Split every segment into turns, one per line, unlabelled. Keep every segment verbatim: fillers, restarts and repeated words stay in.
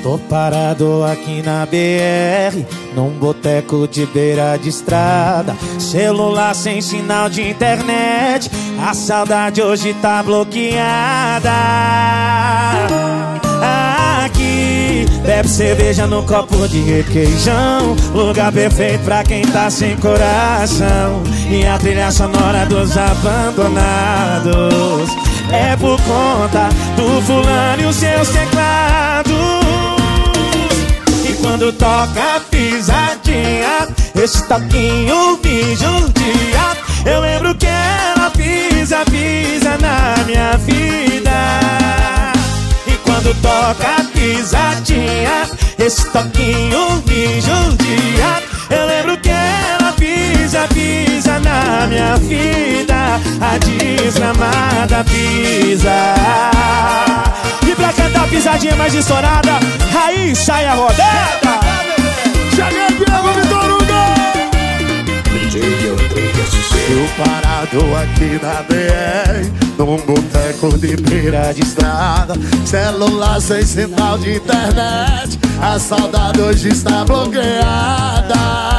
Tô parado aqui na B R, num boteco de beira de estrada. Celular sem sinal de internet, a saudade hoje tá bloqueada. Aqui, bebe cerveja no copo de requeijão, lugar perfeito pra quem tá sem coração. E a trilha sonora dos abandonados é por conta do fulano e os seus teclados. E quando toca a pisadinha, esse toquinho me judia. Eu lembro que ela pisa, pisa na minha vida. E quando toca a pisadinha, esse toquinho me judia. Eu lembro que ela pisa, pisa na minha vida. A desgramada pisa. E pra cantar a pisadinha mais estourada, aí sai a rodada.
Cheguei, Diego Vitor Hugo.
Eu parado aqui na B R, num boteco de beira de estrada.
Celular sem sinal de internet, a saudade hoje está bloqueada.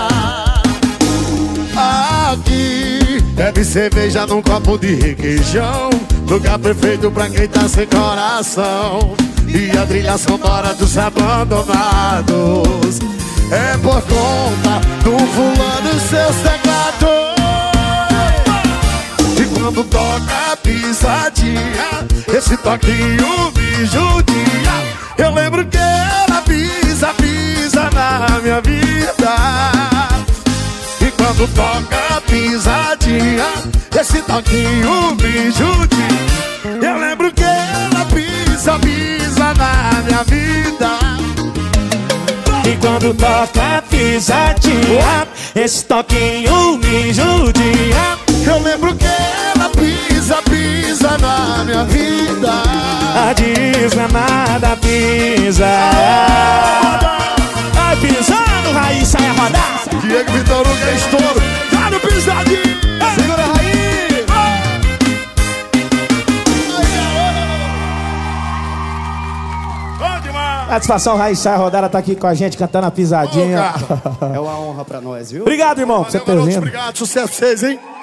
Aqui, bebe cerveja num copo de requeijão, lugar perfeito pra quem tá sem coração. E a trilha sonora dos abandonados é por conta do fulano e seus teclados. E quando toca a pisadinha, esse toquinho me judia. Eu lembro que ela pisa, pisa na minha vida. E quando toca a pisadinha, esse toquinho me judia. Eu lembro que ela pisa, pisa na minha vida.
E quando toca a pisadinha, esse toquinho me judia.
Eu lembro que ela pisa, pisa na minha vida.
A desgramada pisa. Vai pisando, Raiz, sai a rodada.
Diego Vitor Hugo é estouro. Tá no pisadinho.
Segura a Raiz. Satisfação, Raiz, sai a rodada, tá aqui com a gente cantando a pisadinha.
É uma honra pra nós, viu?
Obrigado, irmão, por você ter vindo.
Obrigado, sucesso pra vocês, hein?